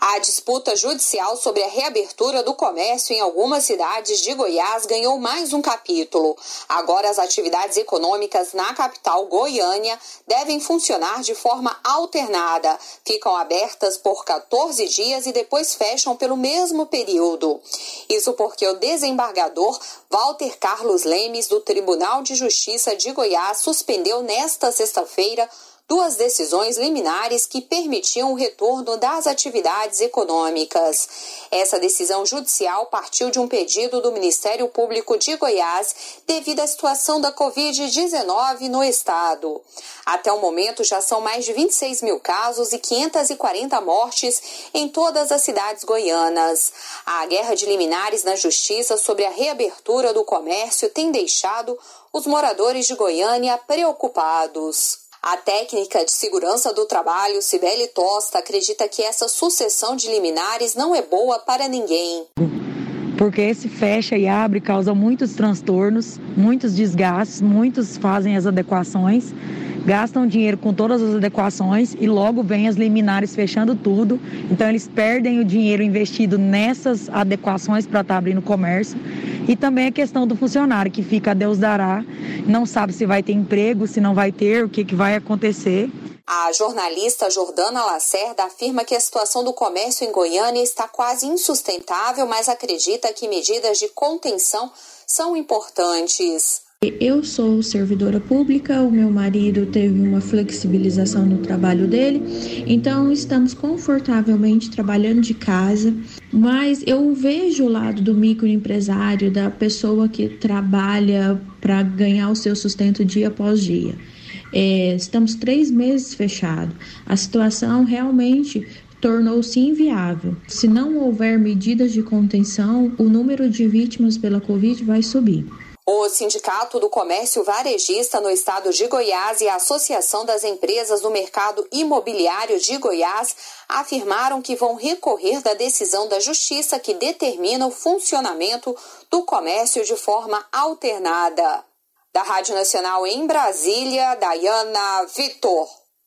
A disputa judicial sobre a reabertura do comércio em algumas cidades de Goiás ganhou mais um capítulo. Agora as atividades econômicas na capital Goiânia devem funcionar de forma alternada. Ficam abertas por 14 dias e depois fecham pelo mesmo período. Isso porque o desembargador Walter Carlos Lemes, do Tribunal de Justiça de Goiás, suspendeu nesta sexta-feira 2 decisões liminares que permitiam o retorno das atividades econômicas. Essa decisão judicial partiu de um pedido do Ministério Público de Goiás devido à situação da Covid-19 no estado. Até o momento já são mais de 26 mil casos e 540 mortes em todas as cidades goianas. A guerra de liminares na Justiça sobre a reabertura do comércio tem deixado os moradores de Goiânia preocupados. A técnica de segurança do trabalho, Cibele Tosta, acredita que essa sucessão de liminares não é boa para ninguém. Porque esse fecha e abre causa muitos transtornos, muitos desgastes, muitos fazem as adequações, gastam dinheiro com todas as adequações e logo vem as liminares fechando tudo. Então eles perdem o dinheiro investido nessas adequações para estar abrindo comércio. E também a questão do funcionário, que fica a Deus dará, não sabe se vai ter emprego, se não vai ter, o que vai acontecer. A jornalista Jordana Lacerda afirma que a situação do comércio em Goiânia está quase insustentável, mas acredita que medidas de contenção são importantes. Eu sou servidora pública, o meu marido teve uma flexibilização no trabalho dele, então estamos confortavelmente trabalhando de casa, mas eu vejo o lado do microempresário, da pessoa que trabalha para ganhar o seu sustento dia após dia. Estamos 3 meses fechados, a situação realmente tornou-se inviável. Se não houver medidas de contenção, o número de vítimas pela Covid vai subir. O Sindicato do Comércio Varejista no estado de Goiás e a Associação das Empresas do Mercado Imobiliário de Goiás afirmaram que vão recorrer da decisão da Justiça que determina o funcionamento do comércio de forma alternada. Da Rádio Nacional em Brasília, Dayana Vitor.